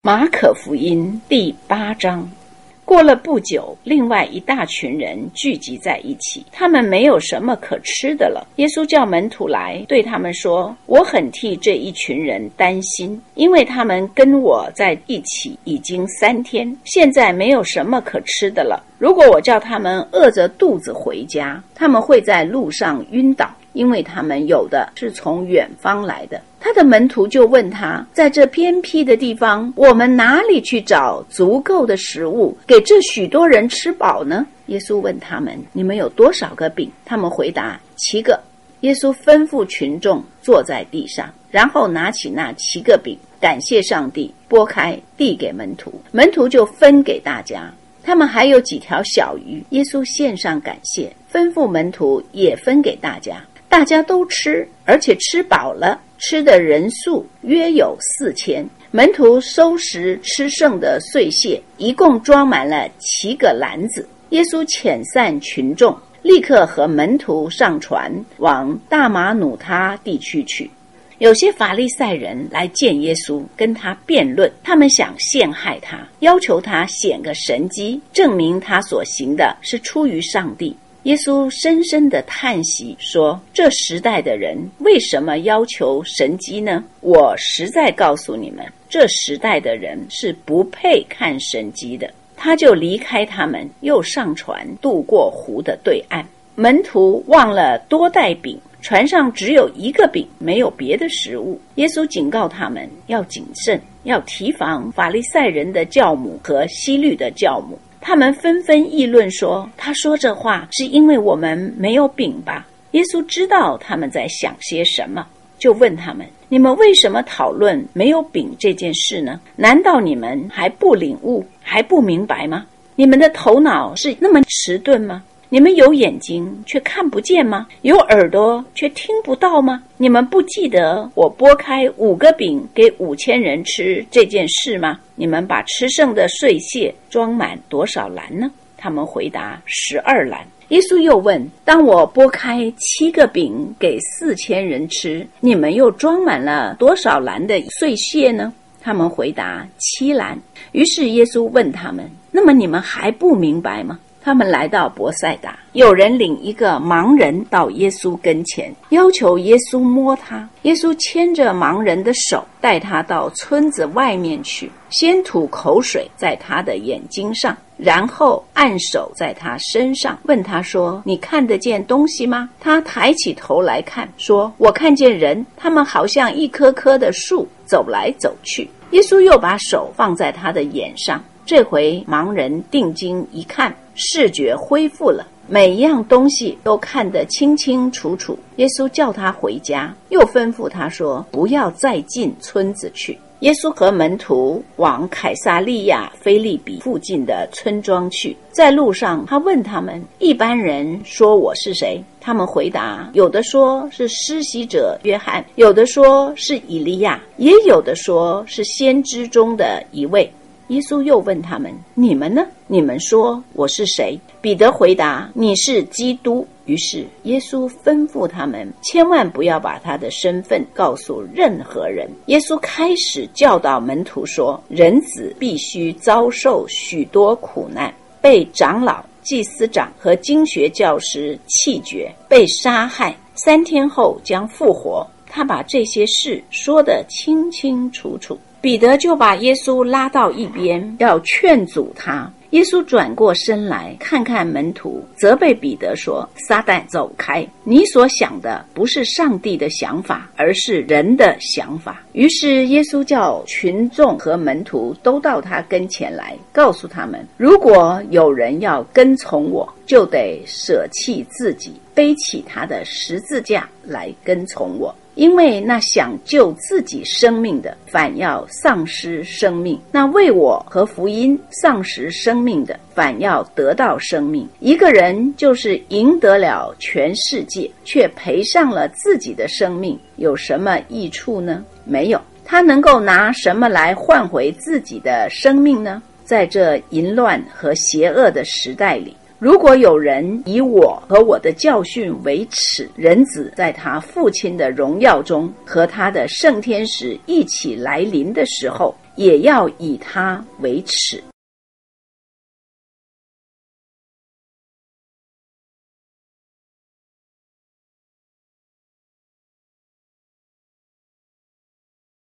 马可福音第8章。过了不久，另外一大群人聚集在一起，他们没有什么可吃的了。耶稣叫门徒来，对他们说：我很替这一群人担心，因为他们跟我在一起已经3天，现在没有什么可吃的了。如果我叫他们饿着肚子回家，他们会在路上晕倒，因为他们有的是从远方来的。他的门徒就问他，在这偏僻的地方，我们哪里去找足够的食物给这许多人吃饱呢？耶稣问他们，你们有多少个饼？他们回答7个。耶稣吩咐群众坐在地上，然后拿起那7个饼，感谢上帝，拨开递给门徒，门徒就分给大家。他们还有几条小鱼，耶稣献上感谢，吩咐门徒也分给大家。大家都吃，而且吃饱了，吃的人数约有4000。门徒收拾吃剩的碎屑，一共装满了7个篮子。耶稣遣散群众，立刻和门徒上船，往大马努他地区去。有些法利赛人来见耶稣，跟他辩论，他们想陷害他，要求他显个神迹，证明他所行的是出于上帝。耶稣深深地叹息说，这时代的人为什么要求神迹呢？我实在告诉你们，这时代的人是不配看神迹的。他就离开他们，又上船渡过湖的对岸。门徒忘了多带饼，船上只有1个饼，没有别的食物。耶稣警告他们要谨慎，要提防法利赛人的教母和希律的教母。他们纷纷议论说，他说这话是因为我们没有饼吧？耶稣知道他们在想些什么，就问他们，你们为什么讨论没有饼这件事呢？难道你们还不领悟，还不明白吗？你们的头脑是那么迟钝吗？你们有眼睛却看不见吗？有耳朵却听不到吗？你们不记得我拨开5个饼给5000人吃这件事吗？你们把吃剩的碎屑装满多少篮呢？他们回答12篮。耶稣又问，当我拨开7个饼给4000人吃，你们又装满了多少篮的碎屑呢？他们回答7篮。于是耶稣问他们，那么你们还不明白吗？他们来到伯赛大，有人领一个盲人到耶稣跟前，要求耶稣摸他。耶稣牵着盲人的手，带他到村子外面去，先吐口水在他的眼睛上，然后按手在他身上，问他说，你看得见东西吗？他抬起头来看，说，我看见人，他们好像一棵棵的树，走来走去。耶稣又把手放在他的眼上，这回盲人定睛一看，视觉恢复了，每一样东西都看得清清楚楚。耶稣叫他回家，又吩咐他说，不要再进村子去。耶稣和门徒往凯撒利亚腓立比附近的村庄去，在路上他问他们，一般人说我是谁？他们回答，有的说是施洗者约翰，有的说是以利亚，也有的说是先知中的一位。耶稣又问他们，你们呢？你们说我是谁？彼得回答，你是基督。于是耶稣吩咐他们，千万不要把他的身份告诉任何人。耶稣开始教导门徒说，人子必须遭受许多苦难，被长老、祭司长和经学教师弃绝，被杀害，3天后将复活。他把这些事说得清清楚楚。彼得就把耶稣拉到一边，要劝阻他。耶稣转过身来，看看门徒，责备彼得说，撒旦走开，你所想的不是上帝的想法，而是人的想法。于是耶稣叫群众和门徒都到他跟前来，告诉他们，如果有人要跟从我，就得舍弃自己，背起他的十字架来跟从我。因为那想救自己生命的，反要丧失生命；那为我和福音丧失生命的，反要得到生命。一个人就是赢得了全世界，却赔上了自己的生命，有什么益处呢？没有。他能够拿什么来换回自己的生命呢？在这淫乱和邪恶的时代里，如果有人以我和我的教训为耻，人子在他父亲的荣耀中和他的圣天使一起来临的时候， 也要以他为耻。